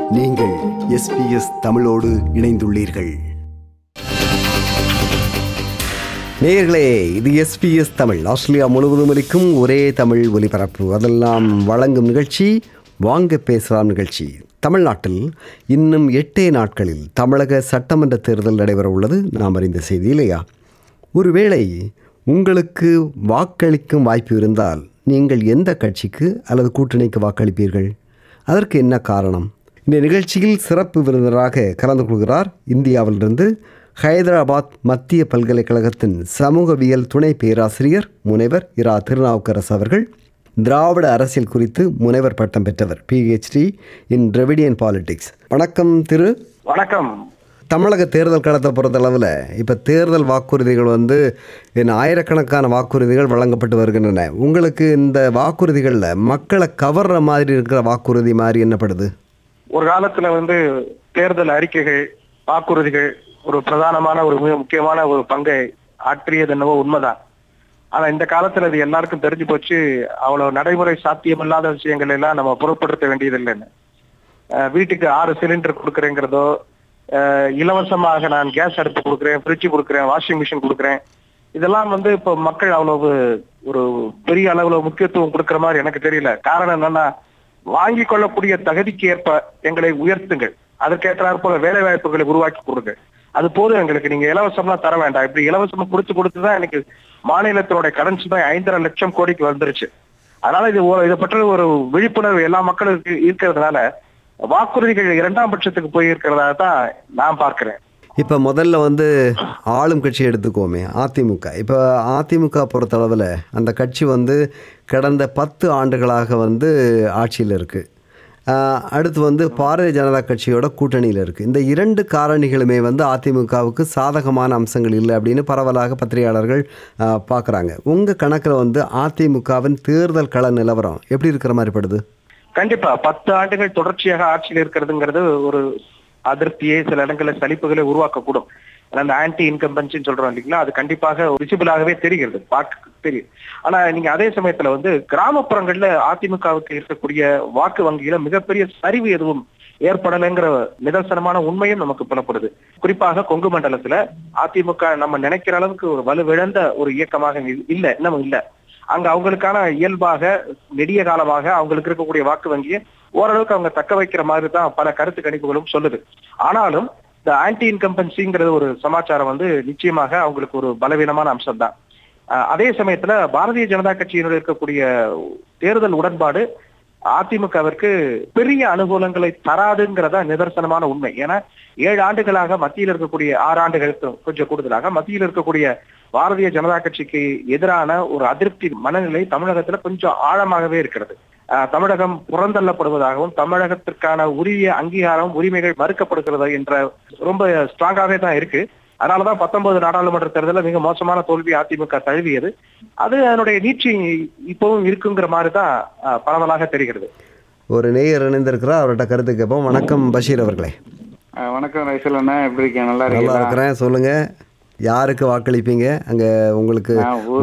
நீங்கள் SBS தமிழோடு இணைந்துள்ளீர்கள். நேயர்களே, இது SBS தமிழ். ஆஸ்திரேலியா முழுவதும் இருக்கும் ஒரே தமிழ் ஒலிபரப்பு. அதெல்லாம் வழங்கும் நிகழ்ச்சி வாங்க பேசலாம் நிகழ்ச்சி. தமிழ்நாட்டில் இன்னும் 8 நாட்களில் தமிழக சட்டமன்ற தேர்தல் நடைபெற உள்ளது. நாம் அறிந்த செய்தி இல்லையா? ஒருவேளை உங்களுக்கு வாக்களிக்கும் வாய்ப்பு இருந்தால் நீங்கள் எந்த கட்சிக்கு அல்லது கூட்டணிக்கு வாக்களிப்பீர்கள்? அதற்கு என்ன காரணம்? இந்த நிகழ்ச்சியில் சிறப்பு விருந்தினராக கலந்து கொள்கிறார் இந்தியாவிலிருந்து ஹைதராபாத் மத்திய பல்கலைக்கழகத்தின் சமூகவியல் துணை பேராசிரியர் முனைவர் இரா. திருநாவுக்கரசு அவர்கள். திராவிட அரசியல் குறித்து முனைவர் பட்டம் பெற்றவர், PhD இன் திராவிடியன் பாலிடிக்ஸ். வணக்கம் திரு. வணக்கம். தமிழக தேர்தல் களத்தை பொறுத்தளவில் இப்போ தேர்தல் வாக்குறுதிகள் ஆயிரக்கணக்கான வாக்குறுதிகள் வழங்கப்பட்டு வருகின்றன. உங்களுக்கு இந்த வாக்குறுதிகளில் மக்களை கவர்ற மாதிரி இருக்கிற வாக்குறுதி மாதிரி என்னப்படுது? ஒரு காலத்துல தேர்தல் அறிக்கைகள், வாக்குறுதிகள் ஒரு பிரதானமான ஒரு மிக முக்கியமான ஒரு பங்கை ஆற்றியது என்னவோ உண்மைதான். ஆனா இந்த காலத்துல இது எல்லாருக்கும் தெரிஞ்சு போச்சு. அவ்வளவு நடைமுறை சாத்தியமில்லாத விஷயங்கள் எல்லாம் நம்ம பொருட்படுத்த வேண்டியது இல்லைன்னு. வீட்டுக்கு 6 சிலிண்டர் கொடுக்குறேங்கிறதோ, இலவசமாக நான் கேஸ் அடுப்பு கொடுக்குறேன், ஃப்ரிட்ஜ் கொடுக்குறேன், வாஷிங் மிஷின் கொடுக்குறேன், இதெல்லாம் இப்போ மக்கள் அவ்வளவு ஒரு பெரிய அளவுல முக்கியத்துவம் கொடுக்குற மாதிரி எனக்கு தெரியல. காரணம் என்னன்னா, வாங்கி கொள்ளக்கூடிய தகுதிக்கு ஏற்ப எங்களை உயர்த்துங்கள், அதற்கேற்றாற் போல வேலை வாய்ப்புகளை உருவாக்கி கொடுங்க, அது போதும் எங்களுக்கு. நீங்க இலவசம்லாம் தர வேண்டாம். இப்படி இலவசமா கொடுத்துதான் எனக்கு மாநிலத்தினுடைய கடன் சுமை 5.5 லட்சம் கோடிக்கு வந்துருச்சு. அதனால இதை பற்றி ஒரு விழிப்புணர்வு எல்லா மக்களுக்கு இருக்கிறதுனால வாக்குறுதிகள் 2ஆம் பட்சத்துக்கு போய் இருக்கிறதா தான் நான் பார்க்கிறேன். இப்போ முதல்ல ஆளும் கட்சி எடுத்துக்கோமே, அதிமுக. இப்போ அதிமுக பொறுத்தளவில் அந்த கட்சி கடந்த 10 ஆண்டுகளாக ஆட்சியில் இருக்குது. அடுத்து பாரதிய ஜனதா கட்சியோட கூட்டணியில் இருக்குது. இந்த 2 காரணிகளுமே அதிமுகவுக்கு சாதகமான அம்சங்கள் இல்லை அப்படின்னு பரவலாக பத்திரிகையாளர்கள் பார்க்குறாங்க. உங்கள் கணக்கில் அதிமுகவின் தேர்தல் கள நிலவரம் எப்படி இருக்கிற மாதிரி படுது? கண்டிப்பா 10 ஆண்டுகள் தொடர்ச்சியாக ஆட்சியில் இருக்கிறதுங்கிறது ஒரு அதிருப்தியை, சில இடங்களில் சலிப்புகளை உருவாக்கக்கூடும். அந்த ஆன்டி இன்கம்பன்சின்னு சொல்றோம் இல்லைங்களா, அது கண்டிப்பாக விசிபிளாகவே தெரிகிறது, பார்க்க தெரியும். ஆனா நீங்க அதே சமயத்துல கிராமப்புறங்கள்ல அதிமுகவுக்கு இருக்கக்கூடிய வாக்கு வங்கியில மிகப்பெரிய சரிவு எதுவும் ஏற்படலைங்கிற நிதர்சனமான உண்மையும் நமக்கு புலப்படுது. குறிப்பாக கொங்கு மண்டலத்துல அதிமுக நம்ம நினைக்கிற அளவுக்கு ஒரு வலுவிழந்த ஒரு இயக்கமாக இல்ல, இன்னமும் இல்ல. அங்க அவங்களுக்கான இயல்பாக நெடிய காலமாக அவங்களுக்கு இருக்கக்கூடிய வாக்கு வங்கியை ஓரளவுக்கு அவங்க தக்க வைக்கிற மாதிரி தான் பல கருத்து கணிப்புகளும் சொல்லுது. ஆனாலும் இந்த ஆன்டி இன்கம்பன்சிங்கிறது ஒரு சமாச்சாரம் நிச்சயமாக அவங்களுக்கு ஒரு பலவீனமான அம்சம் தான். அதே சமயத்துல பாரதிய ஜனதா கட்சியினுடைய இருக்கக்கூடிய தேர்தல் உடன்பாடு அதிமுகவிற்கு பெரிய அனுகூலங்களை தராதுங்கிறதா நிதர்சனமான உண்மை. ஏன்னா 7 ஆண்டுகளாக மத்தியில் இருக்கக்கூடிய 6 ஆண்டுகளுக்கு கொஞ்சம் கூடுதலாக மத்தியில் இருக்கக்கூடிய பாரதிய ஜனதா கட்சிக்கு எதிரான ஒரு அதிருப்தி மனநிலை தமிழகத்துல கொஞ்சம் ஆழமாகவே இருக்கிறது. தமிழகம் புறந்தள்ளப்படுவதாகவும் தமிழகத்திற்கான உரிய அங்கீகாரம், உரிமைகள் மறுக்கப்படுகிறது என்ற ரொம்ப ஸ்ட்ராங்காவே தான் இருக்கு. அதனாலதான் 19 நாடாளுமன்ற தேர்தலில் மிக மோசமான தோல்வி அதிமுக தழுவியது. அது அதனுடைய நீட்சி இப்பவும் இருக்குங்கிற மாதிரி தான் பரவலாக தெரிகிறது. ஒரு நேயர் இணைந்திருக்கிறார், அவர்கிட்ட கருத்து கேட்போம். வணக்கம் பஷீர் அவர்களே. வணக்கம் ரைசல் அண்ணா, எப்படி இருக்கீங்க? நல்லா இருக்கிறேன். சொல்லுங்க, யாருக்கு வாக்களிப்பீங்க? அங்க உங்களுக்கு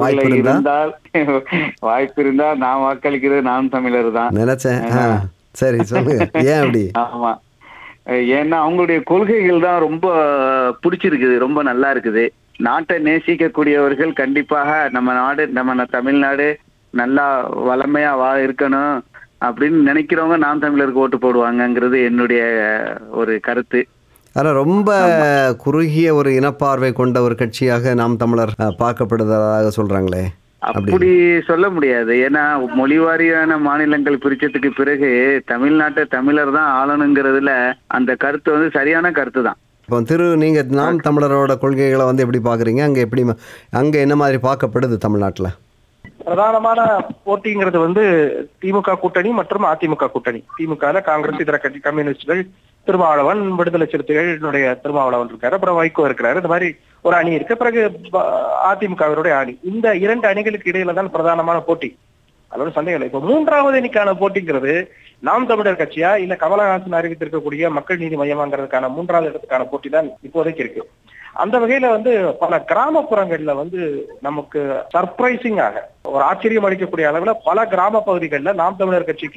வாய்ப்பு இருந்தா நான் வாக்களிக்கிறது நாம் தமிழர் தான் நினைச்சேன். சரி, சொல்லுங்க, ஏன் அப்படி? ஆமா, ஏன்னா அவங்களுடைய கொள்கைகள் தான் ரொம்ப பிடிச்சிருக்குது, ரொம்ப நல்லா இருக்குது. நாட்டை நேசிக்கக்கூடியவர்கள் கண்டிப்பாக நம்ம நாடு, நம்ம தமிழ்நாடு நல்லா வளமையா இருக்கணும் அப்படின்னு நினைக்கிறவங்க நாம் தமிழருக்கு ஓட்டு போடுவாங்கங்கிறது என்னுடைய ஒரு கருத்து. ஆனால் ரொம்ப குறுகிய ஒரு இனப்பார்வை கொண்ட ஒரு கட்சியாக நாம் தமிழர் பார்க்கப்படுவதாக சொல்றாங்களே. அப்படி சொல்ல முடியாது. ஏன்னா மொழிவாரியான மாநிலங்கள் பிரிச்சதுக்கு பிறகு தமிழ்நாட்டை தமிழர் தான் ஆளணுங்கிறதுல அந்த கருத்து சரியான கருத்து தான். இப்போ நீங்க நாம் தமிழரோட கொள்கைகளை எப்படி பாக்குறீங்க? அங்க என்ன மாதிரி பார்க்கப்படுது தமிழ்நாட்டுல? பிரதானமான போட்டிங்கிறது திமுக கூட்டணி மற்றும் அதிமுக கூட்டணி. திமுக காங்கிரஸ், இதர கட்சி, கம்யூனிஸ்டுகள், திருமாவளவன், விடுதலை சிறுத்தைகளுடைய திருமாவளவன் இருக்காரு, அப்புறம் வைகோ இருக்கிறாரு. இந்த மாதிரி ஒரு அணி இருக்கு. பிறகு அதிமுகவினுடைய அணி. இந்த 2 அணிகளுக்கு இடையில தான் பிரதானமான போட்டி. அதோட சந்தேகம் இல்லை. இப்ப 3வது அணிக்கான போட்டிங்கிறது நாம் தமிழர் கட்சியா இல்ல கமலஹாசன் அறிவித்திருக்கக்கூடிய மக்கள் நீதி மையமாங்கிறதுக்கான 3வது இடத்துக்கான போட்டி தான் இப்போதைக்கு இருக்கு. அந்த வகையில பல கிராமப்புறங்கள்ல நமக்கு சர்ப்ரைசிங்காக ஒரு ஆச்சரியம் அளிக்கக்கூடிய அளவுல பல கிராம பகுதிகளில் நாம் தமிழர் கட்சிக்கு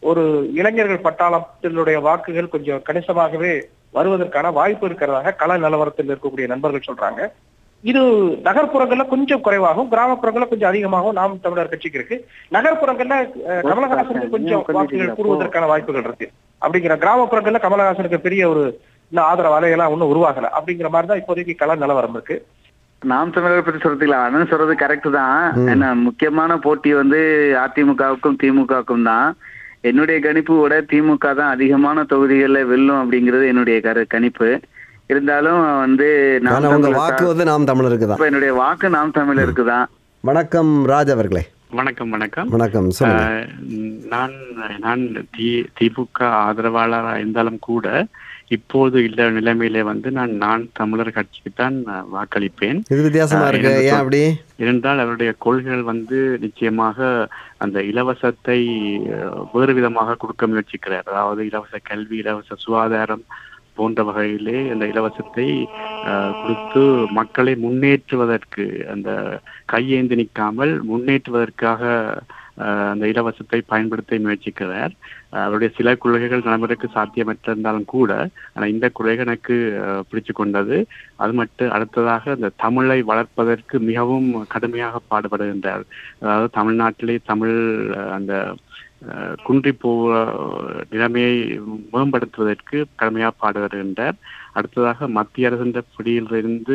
ஒரு இளைஞர்கள் பட்டாளத்தினுடைய வாக்குகள் கொஞ்சம் கணிசமாகவே வருவதற்கான வாய்ப்பு இருக்கிறதாக கள நிலவரத்தில் இருக்கக்கூடிய நண்பர்கள் சொல்றாங்க. இது நகர்ப்புறங்கள்ல கொஞ்சம் குறைவாகும், கிராமப்புறங்கள்ல கொஞ்சம் அதிகமாகவும் நாம் தமிழர் கட்சிக்கு இருக்கு. நகர்ப்புறங்கள்ல கமலஹாசனுக்கு கொஞ்சம் வாக்குகள் கூறுவதற்கான வாய்ப்புகள் இருக்கு. அப்படிங்கிற கிராமப்புறங்கள்ல கமலஹாசனுக்கு பெரிய ஒரு இன்னும் ஆதரவு அலையெல்லாம் ஒன்றும் உருவாகல. அப்படிங்கிற மாதிரி தான் இப்போதைக்கு கள நிலவரம் இருக்கு. நாம் தமிழரை பத்தி சொல்றதுக்கலாம், அண்ணன் சொல்றது கரெக்ட் தான். ஏன்னா முக்கியமான போட்டி அதிமுகவுக்கும் திமுகவுக்கும் தான். என்னுடைய கணிப்பு திமுக தான் அதிகமான தொகுதிகளில் வெல்லும் அப்படிங்கிறது என்னுடைய கணிப்பு. இருந்தாலும் வாக்கு நாம் தமிழருக்கு தான். என்னுடைய வாக்கு நாம் தமிழருக்கு தான். வணக்கம் ராஜ் அவர்களே. வணக்கம். வணக்கம். நான் திமுக ஆதரவாளராக இருந்தாலும் கூட இப்போது இல்ல நிலைமையிலே நான் தமிழர் கட்சிக்கு தான் வாக்களிப்பேன். இது வித்தியாசமா இருக்கு. ஏன் அப்படி? இருந்தால் அவருடைய கொள்கைகள் நிச்சயமாக அந்த இலவசத்தை வேறு விதமாக கொடுக்க முயற்சிக்கிறார். அதாவது இலவச கல்வி, இலவச சுகாதாரம் போன்ற வகையிலே அந்த இலவசத்தை கொடுத்து மக்களை முன்னேற்றுவதற்கு, அந்த கையேந்தி நிற்காமல் முன்னேற்றுவதற்காக அந்த இலவசத்தை பயன்படுத்த முயற்சிக்கிறார். அவருடைய சில கொள்கைகள் நடைமுறைக்கு சாத்தியமற்றிருந்தாலும் கூட ஆனால் இந்த கொள்கை எனக்கு பிடிச்சு கொண்டது. அது மட்டும் அடுத்ததாக அந்த தமிழை வளர்ப்பதற்கு மிகவும் கடுமையாக பாடுபடுகின்றார். அதாவது தமிழ்நாட்டிலே தமிழ் அந்த குன்றி போக நிலைமையை மேம்படுத்துவதற்கு கடுமையாக பாடுபடுகின்றார். அடுத்ததாக மத்திய அரசின் பிடியிலிருந்து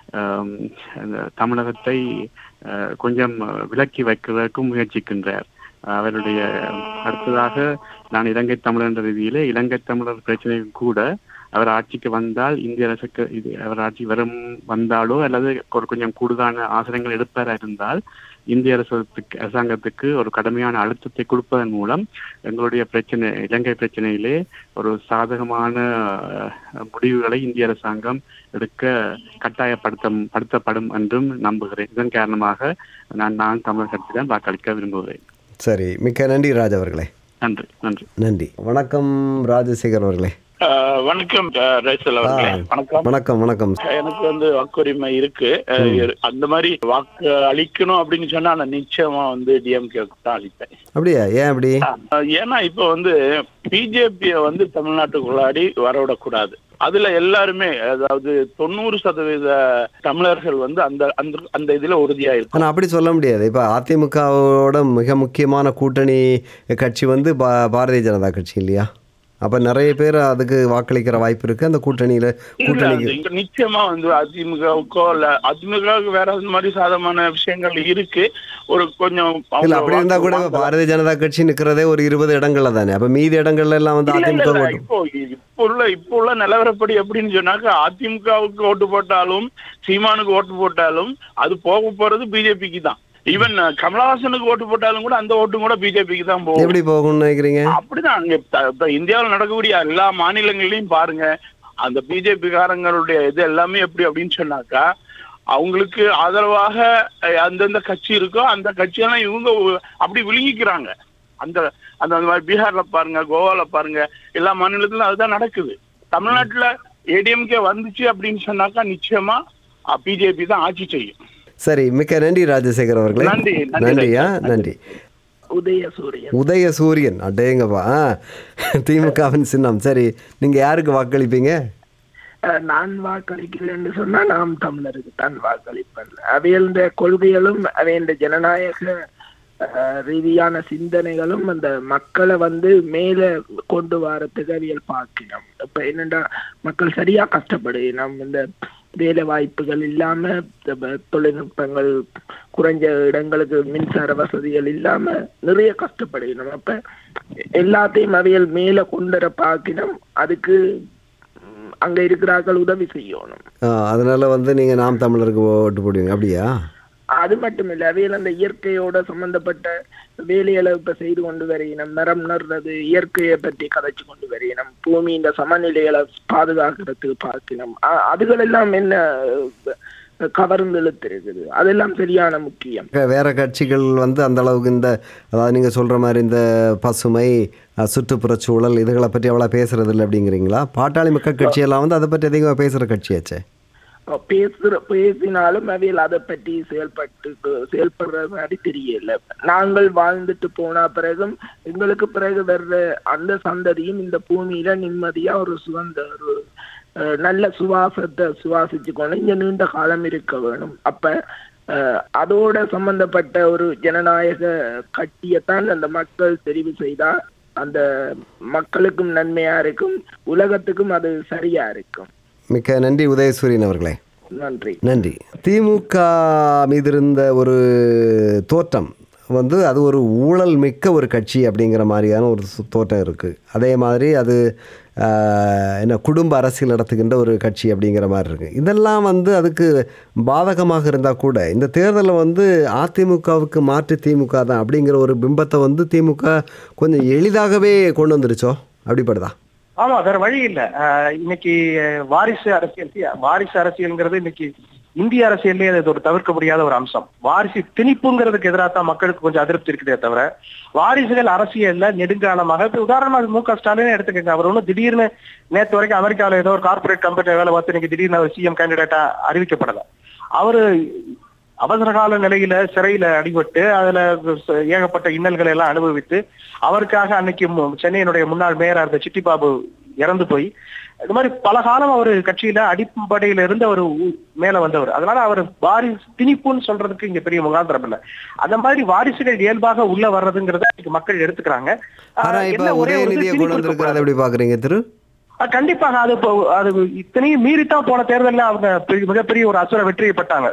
தமிழகத்தை கொஞ்சம் விலக்கி வைக்கிறதுக்கும் முயற்சிக்கின்றார். அவருடைய அடுத்ததாக நான் இலங்கை தமிழர் என்ற ரீதியிலே இலங்கை தமிழர் பிரச்சனை கூட அவர் ஆட்சிக்கு வந்தால் இந்திய அரசுக்கு அவர் ஆட்சி வந்தாலோ அல்லது கொஞ்சம் கூடுதலான ஆசனங்கள் எடுப்பாரா இருந்தால் இந்திய அரசாங்கத்துக்கு ஒரு கடுமையான அழுத்தத்தை கொடுப்பதன் மூலம் எங்களுடைய பிரச்சனை, இலங்கை பிரச்சனையிலே ஒரு சாதகமான முடிவுகளை இந்திய அரசாங்கம் எடுக்க கட்டாயப்படுத்தப்படும் என்றும் நம்புகிறேன். இதன் காரணமாக நான் தமிழர் கட்சிதான் வாக்களிக்க விரும்புகிறேன். சரி, மிக்க நன்றி ராஜ் அவர்களே. நன்றி. வணக்கம் ராஜசேகர் அவர்களே. வணக்கம் ரைசல் அவர்களே. வணக்கம். எனக்கு வாக்குரிமை இருக்கு. அந்த மாதிரி வாக்கு அளிக்கணும் அப்படின்னு சொன்னா நான் நிச்சயமா டிஎம்கே தான் அளிப்பேன். அப்படியா? ஏன் அப்படி? ஏன்னா இப்ப பிஜேபியை தமிழ்நாட்டுக்குள்ளாடி வரவிடக்கூடாது. அதுல எல்லாருமே, அதாவது 90% தமிழர்கள் அந்த இதுல உறுதியா இருக்கு. ஆனா அப்படி சொல்ல முடியாது. இப்ப அதிமுகவோட மிக முக்கியமான கூட்டணி கட்சி பாரதிய ஜனதா கட்சி இல்லையா? அப்ப நிறைய பேர் அதுக்கு வாக்களிக்கிற வாய்ப்பு இருக்கு. அந்த கூட்டணியில நிச்சயமா அதிமுகவுக்கோ இல்ல அதிமுகவுக்கு வேற மாதிரி சாதமான விஷயங்கள் இருக்கு. ஒரு கொஞ்சம் இல்ல அப்படி இருந்தா கூட பாரதிய ஜனதா கட்சி நிக்கிறதே ஒரு 20 இடங்கள்ல தானே. அப்ப மீதி இடங்கள்ல எல்லாம் அதிமுக இப்போ உள்ள நிலவரப்படி எப்படின்னு சொன்னாக்க அதிமுகவுக்கு ஓட்டு போட்டாலும் சீமானுக்கு ஓட்டு போட்டாலும் அது போக போறது பிஜேபிக்கு தான். ஈவன் கமலஹாசனுக்கு ஓட்டு போட்டாலும் கூட அந்த ஓட்டும் கூட பிஜேபிக்கு தான் போகும். எப்படி போகும்னு நினைக்கிறீங்க? அப்படிதான் இந்தியாவில் நடக்கக்கூடிய எல்லா மாநிலங்களையும் பாருங்க. அந்த பிஜேபி காரங்களுடைய இது எல்லாமே எப்படி அப்படின்னு சொன்னாக்கா அவங்களுக்கு ஆதரவாக அந்தந்த கட்சி இருக்கோ அந்த கட்சியெல்லாம் இவங்க அப்படி விழுங்கிக்கிறாங்க. அந்த அந்த மாதிரி பீகார்ல பாருங்க, கோவால பாருங்க, எல்லா மாநிலத்திலும் அதுதான் நடக்குது. தமிழ்நாட்டுல ஏடிஎம்கே வந்துச்சு அப்படின்னு சொன்னாக்கா நிச்சயமா பிஜேபி தான் ஆட்சி செய்யும். சரி, மிக்க நன்றி ராஜசேகர் அவர்களே. நன்றி. உதயசூரியன் அடேங்கப்பா, திமுகவின் சின்னம். சரி, நீங்க யாருக்கு வாக்களிப்பீங்க? நான் வாக்களிக்கிறேன்னு சொன்னா நாம் தமிழருக்கு தான் வாக்களிப்பேன். அவைய கொள்கைகளும் அவைய ஜனநாயக ரீதியான சிந்தனைகளும் அந்த மக்களை மேல கொண்டு வரத்துக்கு அவியல் பார்க்கணும். இப்ப என்னண்டா மக்கள் சரியா கஷ்டப்படும். இந்த வேலை வாய்ப்புகள் இல்லாம, தொழில்நுட்பங்கள் குறைஞ்ச இடங்களுக்கு மின்சார வசதிகள் இல்லாம நிறைய கஷ்டப்படணும். அப்ப எல்லாத்தையும் அவையல் மேல கொண்டு பார்க்கணும். அதுக்கு அங்க இருக்கிறார்கள் உதவி செய்யணும். அதனால நீங்க நாம் தமிழருக்கு ஓட்டு போடுவீங்க அப்படியா? அது மட்டும் இல்ல, அவையில் அந்த இயற்கையோட சம்பந்தப்பட்ட வேலைகளை இப்ப செய்து கொண்டு வரையினம். மரம் நடுறது, இயற்கையை பற்றி கதைச்சு கொண்டு வரையினம், பூமி இந்த சமநிலைகளை பாதுகாக்கிறதுக்கு பார்க்கணும். அதுகள் எல்லாம் என்ன கவர்ந்து இழுத்திருக்குது. அதெல்லாம் சரியான முக்கியம். வேற கட்சிகள் அந்த அளவுக்கு அதாவது நீங்க சொல்ற மாதிரி இந்த பசுமை, சுற்றுப்புற சூழல் இதுகளை பற்றி அவ்வளோ பேசுறது இல்லை அப்படிங்கிறீங்களா? பாட்டாளி மக்கள் கட்சியெல்லாம் அதை பற்றி அதிகமாக பேசுற கட்சியாச்சே. பேசினாலும் அவையில் அதை பற்றி செயல்படுற மாதிரி தெரியல. நாங்கள் வாழ்ந்துட்டு போன பிறகும் எங்களுக்கு பிறகு வர்ற அந்த சந்ததியும் இந்த பூமியில நிம்மதியா ஒரு சுதந்திர ஒரு நல்ல சுவாசத்தை சுவாசிச்சு கொண்டு இங்க நீண்ட காலம் இருக்க வேணும். அப்ப அதோட சம்பந்தப்பட்ட ஒரு ஜனநாயக கட்சியைத்தான் அந்த மக்கள் தெரிவு செய்தா அந்த மக்களுக்கும் நன்மையா இருக்கும், உலகத்துக்கும் அது சரியா இருக்கும். மிக்க நன்றி உதயசூரியன் அவர்களே. நன்றி. நன்றி. திமுக மீது இருந்த ஒரு தோற்றம் வந்து அது ஒரு ஊழல் மிக்க ஒரு கட்சி அப்படிங்கிற மாதிரியான ஒரு தோற்றம் இருக்குது. அதே மாதிரி அது என்ன குடும்ப அரசியல் நடத்துகின்ற ஒரு கட்சி அப்படிங்கிற மாதிரி இருக்குது. இதெல்லாம் வந்து அதுக்கு பாதகமாக இருந்தால் கூட இந்த தேர்தலில் வந்து அதிமுகவுக்கு மாற்று திமுக தான் அப்படிங்கிற ஒரு பிம்பத்தை வந்து திமுக கொஞ்சம் எளிதாகவே கொண்டு வந்துருச்சோ, அப்படிப்படுதா? ஆமா, வேற வழி இல்ல. இன்னைக்கு வாரிசு அரசியல்ங்கிறது இன்னைக்கு இந்திய அரசியல்லே அது ஒரு தவிர்க்க முடியாத ஒரு அம்சம். வாரிசு திணிப்புங்கிறதுக்கு எதிராக தான் மக்களுக்கு கொஞ்சம் அதிருப்தி இருக்குதே தவிர வாரிசுகள் அரசியல்ல நெடுங்காலமாக உதாரணமாக மு.க. ஸ்டாலின் எடுத்துக்கங்க. அவர் ஒன்றும் திடீர்னு நேற்று வரைக்கும் அமெரிக்காவில் ஏதோ ஒரு கார்பரேட் கம்பெனி வேலை பார்த்து இன்னைக்கு திடீர்னு அவர் சிஎம் கேண்டிடேட்டா அறிவிக்கப்படல. அவரு அவசர கால நிலையில சிறையில அடிபட்டு அதுல ஏகப்பட்ட இன்னல்களை எல்லாம் அனுபவித்து அவருக்காக அன்னைக்கு சென்னையினுடைய முன்னாள் மேயரா இருந்த சிட்டிபாபு இறந்து போய் இது மாதிரி பல காலம் அவர் கட்சியில அடிப்படையில இருந்து அவர் மேல வந்தவர். அதனால அவர் வாரிசு திணிப்புன்னு சொல்றதுக்கு இங்க பெரிய முகாந்திரம் இல்லை. அந்த மாதிரி வாரிசுகள் இயல்பாக உள்ள வர்றதுங்கிறத மக்கள் எடுத்துக்கிறாங்க. எப்படி பாக்குறீங்க திரு? கண்டிப்பாக அது இத்தனையும் மீறித்தான் போன தேர்தலில் அவங்க மிகப்பெரிய ஒரு அசுர வெற்றியை பெற்றாங்க.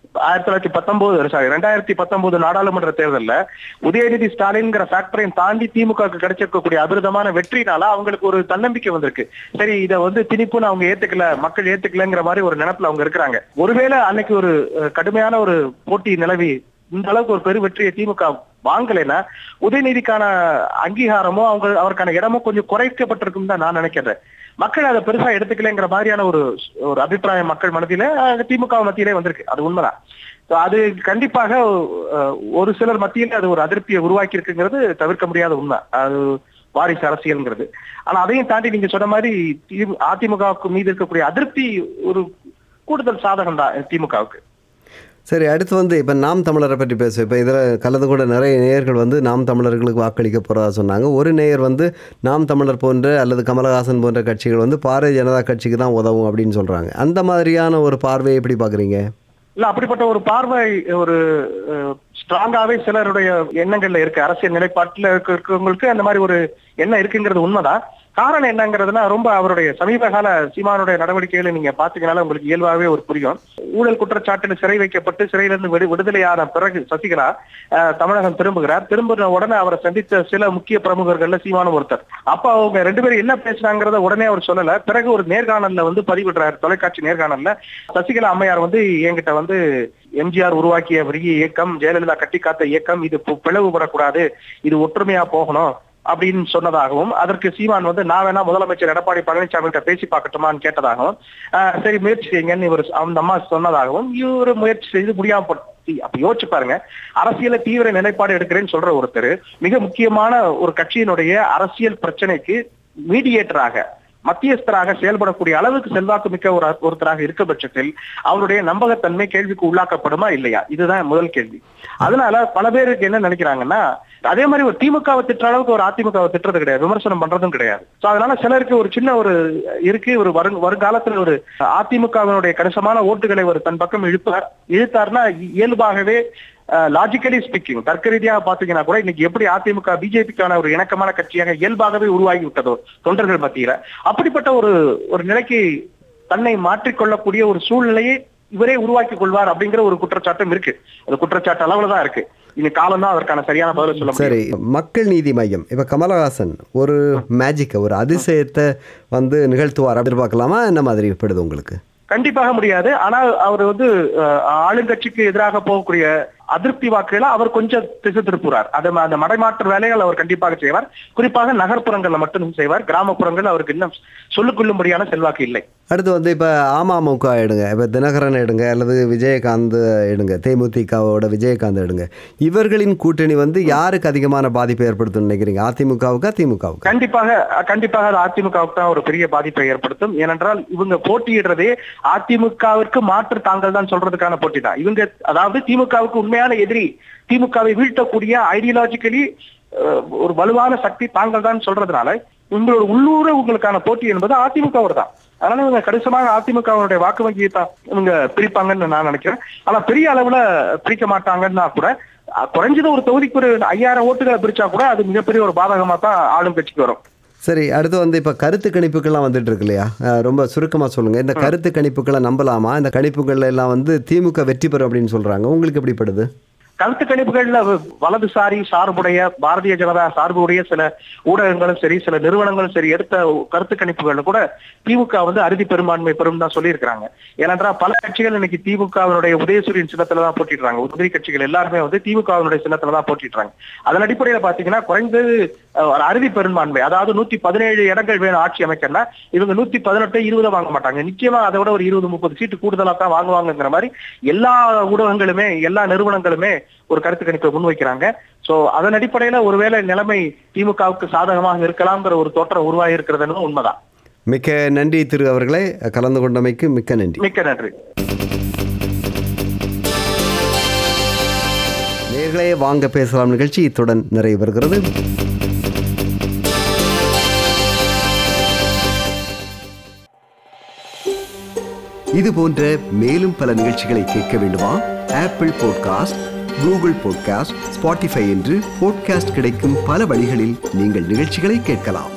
2019 நாடாளுமன்ற தேர்தலில் உதயநிதி ஸ்டாலின்ங்கிற ஃபேக்டரையும் தாண்டி திமுக கிடைச்சிருக்கக்கூடிய அபிரதமான வெற்றினால அவங்களுக்கு ஒரு தன்னம்பிக்கை வந்திருக்கு. சரி, இதை வந்து திணிப்புன்னு அவங்க ஏத்துக்கல, மக்கள் ஏத்துக்கலங்கிற மாதிரி ஒரு நினைப்புல அவங்க இருக்கிறாங்க. ஒருவேளை அன்னைக்கு ஒரு கடுமையான ஒரு போட்டி நிலவி இந்த அளவுக்கு ஒரு பெரு வெற்றியை திமுக வாங்கலைன்னா உதயநிதிக்கான அங்கீகாரமோ அவருக்கான இடமோ கொஞ்சம் குறைக்கப்பட்டிருக்கும் தான் நான் நினைக்கிறேன். மக்கள் அதை பெருசா எடுத்துக்கலைங்கிற மாதிரியான ஒரு அபிப்பிராயம் மக்கள் மனதில திமுக மத்தியிலே வந்திருக்கு. அது உண்மைதான். அது கண்டிப்பாக ஒரு சிலர் மத்தியில் அது ஒரு அதிருப்தியை உருவாக்கி இருக்குங்கிறது தவிர்க்க முடியாத உண்மை. அது வாரிசு அரசியல்ங்கிறது. ஆனா அதையும் தாண்டி நீங்க சொன்ன மாதிரி அதிமுகவுக்கு மீது இருக்கக்கூடிய அதிருப்தி ஒரு கூடுதல் சாதகம் தான் திமுகவுக்கு. சரி, அடுத்து வந்து இப்போ நாம் தமிழரை பற்றி பேசுவோம். இப்போ இதில் கலந்து கூட நிறைய நேயர்கள் வந்து நாம் தமிழர்களுக்கு வாக்களிக்க போகிறதா சொன்னாங்க. ஒரு நேயர் வந்து நாம் தமிழர் போன்ற அல்லது கமலஹாசன் போன்ற கட்சிகள் வந்து பாரதிய ஜனதா கட்சிக்கு தான் உதவும் அப்படின்னு சொல்கிறாங்க. அந்த மாதிரியான ஒரு பார்வையை எப்படி பார்க்குறீங்க? இல்ல, அப்படிப்பட்ட ஒரு பார்வை ஒரு ஸ்ட்ராங்காவே சிலருடைய எண்ணங்கள்ல இருக்கு. அரசியல் நிலைப்பாட்டுல இருக்கிறவங்களுக்கு அந்த மாதிரி ஒரு எண்ணம் இருக்குங்கிறது உண்மைதான். காரணம் என்னங்கிறதுனா ரொம்ப அவருடைய சமீப கால சீமானுடைய நடவடிக்கைகளை நீங்க பாத்தீங்கன்னால உங்களுக்கு இயல்பாகவே ஒரு புரியும். ஊழல் குற்றச்சாட்டுல சிறை வைக்கப்பட்டு சிறையிலிருந்து விடுதலையான பிறகு சசிகலா தமிழகம் திரும்புகிறார். திரும்பின உடனே அவரை சந்தித்த சில முக்கிய பிரமுகர்கள்ல சீமானும் ஒருத்தர். அப்ப அவங்க ரெண்டு பேரும் என்ன பேசுறாங்கிறத உடனே அவர் சொல்லல. பிறகு ஒரு நேர்காணல்ல வந்து பதிவிடுறாரு, தொலைக்காட்சி நேர்காணல்ல. சசிகலா அம்மையார் வந்து என்கிட்ட வந்து எம்ஜிஆர் உருவாக்கிய பெரிய இயக்கம், ஜெயலலிதா கட்டி காத்த இயக்கம், இது பிளவுபடக்கூடாது, இது ஒற்றுமையா போகணும் அப்படின்னு சொன்னதாகவும், அதற்கு சீமான் வந்து நான் வேணா முதலமைச்சர் எடப்பாடி பழனிசாமி கிட்ட பேசி பார்க்கட்டுமான்னு கேட்டதாகவும், சரி முயற்சி செய்யுங்கன்னு இவர் அந்த அம்மா சொன்னதாகவும், இவரு முயற்சி செய்து முடியாம போட்டு அப்ப யோசிச்சு பாருங்க. அரசியல தீவிர நிலைப்பாடு எடுக்கிறேன்னு சொல்ற ஒருத்தர் மிக முக்கியமான ஒரு கட்சியினுடைய அரசியல் பிரச்சனைக்கு மீடியேட்டராக மத்தியஸ்தராக செயல்படக்கூடிய அளவுக்கு செல்வாக்கு மிக்க ஒருத்தராக இருக்க பட்சத்தில் அவருடைய நம்பகத்தன்மை கேள்விக்கு உள்ளாக்கப்படுமா இல்லையா? இதுதான் முதல் கேள்வி. அதனால பல பேருக்கு என்ன நினைக்கிறாங்கன்னா, அதே மாதிரி ஒரு திமுகவை திட்டுற அளவுக்கு ஒரு அதிமுகவை திட்டுறது கிடையாது, விமர்சனம் பண்றதும் கிடையாது. அதனால சிலருக்கு ஒரு சின்ன ஒரு இருக்கு, ஒரு வருங்காலத்துல ஒரு அதிமுகவினுடைய கணிசமான ஓட்டுகளை ஒரு தன் பக்கம் இழுத்தார்னா இயல்பாகவே லாஜிக்கலி ஸ்பீக்கிங், தர்க்க ரீதியாக பாத்தீங்கன்னா கூட இன்னைக்கு எப்படி அதிமுக பிஜேபிக்கான ஒரு இணக்கமான கட்சியாக இயல்பாகவே உருவாகி விட்டதோ தொண்டர்கள் மத்தியில, அப்படிப்பட்ட ஒரு நிலைக்கு தன்னை மாற்றிக்கொள்ளக்கூடிய ஒரு சூழ்நிலையை இவரே உருவாக்கி கொள்வார் அப்படிங்கிற ஒரு குற்றச்சாட்டும் இருக்கு. அது குற்றச்சாட்டு அளவுலதான் இருக்கு. இந்த காலம் தான் அதற்கான சரியான பதில் சொல்ல முடியும். சரி, மக்கள் நீதி மையம் இப்ப கமலஹாசன் ஒரு மேஜிக்கை, ஒரு அதிசயத்தை வந்து நிகழ்த்துவார் எதிர்பார்க்கலாமா? என்ன மாதிரி படுது உங்களுக்கு? கண்டிப்பாக முடியாது. ஆனால் அவர் வந்து ஆளுங்கட்சிக்கு எதிராக போகக்கூடிய அதிருப்தி வாக்குகளை அவர் கொஞ்சம் திசை திருப்புறார். அந்த மடைமாற்று வேலைகள் அவர் கண்டிப்பாக செய்வார். குறிப்பாக நகர்ப்புறங்கள்ல மட்டும் செய்வார். கிராமப்புறங்கள் அவருக்கு இன்னும் சொல்லுக்கொள்ளும்படியான செல்வாக்கு இல்லை. அடுத்து வந்து இப்போ அமமுக எடுங்க, இப்போ தினகரன் எடுங்க, அல்லது விஜயகாந்த் எடுங்க, தேமுதிகவோட விஜயகாந்த் எடுங்க. இவர்களின் கூட்டணி வந்து யாருக்கு அதிகமான பாதிப்பை ஏற்படுத்தும் நினைக்கிறீங்க? அதிமுகவுக்கா திமுகவுக்கு? கண்டிப்பாக அது அதிமுகவுக்கு தான் ஒரு பெரிய பாதிப்பை ஏற்படுத்தும். ஏனென்றால் இவங்க போட்டியிடுறதே அதிமுகவிற்கு மாற்று தாங்கள் தான் சொல்றதுக்கான போட்டி தான். இவங்க அதாவது திமுகவுக்கு உண்மையான எதிரி, திமுகவை வீழ்த்தக்கூடிய ஐடியாலஜிக்கலி ஒரு வலுவான சக்தி தாங்கள் தான் சொல்றதுனால உங்களோட உள்ளூர உங்களுக்கான போட்டி என்பது அதிமுகவோட தான். அதனால இவங்க கணிசமாக அதிமுகவுடைய வாக்கு வங்கியை தான் இவங்க பிரிப்பாங்கன்னு நான் நினைக்கிறேன். ஆனா பெரிய அளவுல பிரிக்க மாட்டாங்கன்னா கூட குறைஞ்சது ஒரு தொகுதிக்கு ஒரு 5000 ஓட்டுகளை பிரிச்சா கூட அது மிகப்பெரிய ஒரு பாதகமா தான் ஆளும் கட்சிக்கு வரும். சரி, அடுத்து வந்து இப்போ கருத்து கணிப்புகள்லாம் வந்துட்டு இருக்கு இல்லையா? ரொம்ப சுருக்கமாக சொல்லுங்கள். இந்த கருத்து கணிப்புகளை நம்பலாமா? இந்த கணிப்புகள் எல்லாம் வந்து திமுக வெற்றி பெறும் அப்படின்னு சொல்கிறாங்க. உங்களுக்கு எப்படிப்படுது? கருத்து கணிப்புகள்ல வலதுசாரி சார்புடைய பாரதிய ஜனதா சார்புடைய சில ஊடகங்களும் சரி, சில நிறுவனங்களும் சரி எடுத்த கருத்து கணிப்புகள்ல கூட திமுக வந்து அறுதி பெரும்பான்மை பெறும் தான் சொல்லியிருக்கிறாங்க. ஏனென்றால் பல கட்சிகள் இன்னைக்கு திமுகவினுடைய உதயசூரியன் சின்னத்துல தான் போட்டிடுறாங்க. உதவி கட்சிகள் எல்லாருமே வந்து திமுகவினுடைய சின்னத்துல தான் போட்டிடுறாங்க. அதன் அடிப்படையில பாத்தீங்கன்னா குறைந்தது ஒரு அறுதி பெரும்பான்மை, அதாவது 117 இடங்கள் வேணும் ஆட்சி அமைக்கன்னா இவங்க 118 20 வாங்க மாட்டாங்க. நிச்சயமா அதை விட ஒரு 20-30 சீட்டு கூடுதலா தான் வாங்குவாங்கிற மாதிரி எல்லா ஊடகங்களுமே எல்லா நிறுவனங்களுமே ஒரு கருத்து கணிப்பை முன்வைக்கிறாங்க. சோ அதன் அடிப்படையில ஒருவேளை நிலைமை திமுகவுக்கு சாதகமாக இருக்கலாம்ங்கிற ஒரு தோற்றம் உருவாகி இருக்கிறதுன்னு உண்மைதான். மிக்க நன்றி திரு அவர்களே, கலந்து கொண்டமைக்கு மிக்க நன்றி. மிக்க நன்றி. நேயர்களே, வாங்க பேசலாம் நிகழ்ச்சி இத்துடன் நிறைவு பெறுகிறது. இது போன்ற மேலும் பல நிகழ்ச்சிகளை கேட்க வேண்டுமா? Apple podcast, Google podcast, Spotify என்று பாட்காஸ்ட் கிடைக்கும் பல வழிகளில் நீங்கள் நிகழ்ச்சிகளை கேட்கலாம்.